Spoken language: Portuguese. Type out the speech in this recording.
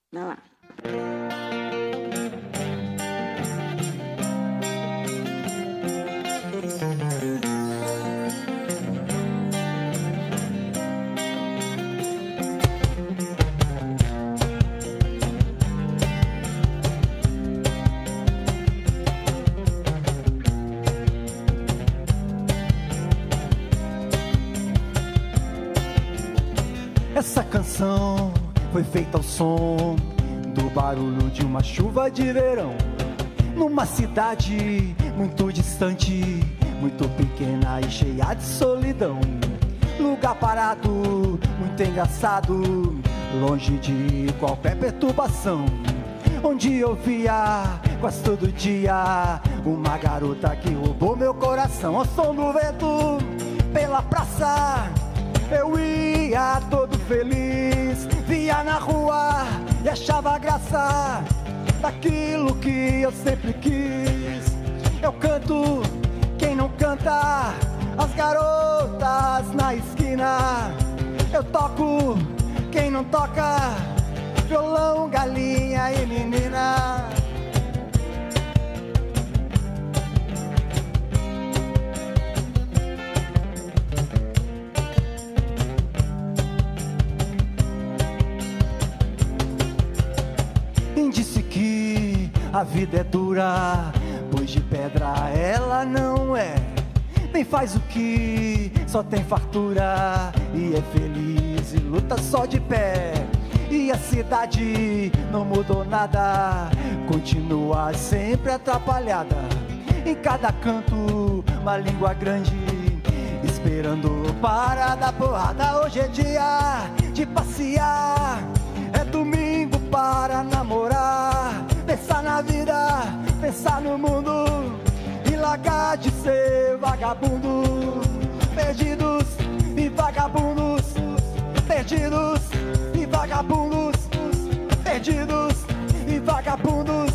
Vai lá. Essa canção foi feita ao som do barulho de uma chuva de verão, numa cidade muito distante, muito pequena e cheia de solidão. Lugar parado, muito engraçado, longe de qualquer perturbação, onde eu via quase todo dia uma garota que roubou meu coração. Ao som do vento pela praça eu ia todo feliz, via na rua e achava graça daquilo que eu sempre quis. Eu canto, quem não canta, as garotas na esquina. Eu toco, quem não toca, violão, galinha e menina. Disse que a vida é dura, pois de pedra ela não é. Nem faz o que só tem fartura, e é feliz e luta só de pé. E a cidade não mudou nada, continua sempre atrapalhada. Em cada canto uma língua grande, esperando para dar porrada. Hoje é dia de passear, é domingo para namorar, pensar na vida, pensar no mundo e largar de ser vagabundo. Perdidos e vagabundos, perdidos e vagabundos, perdidos e vagabundos.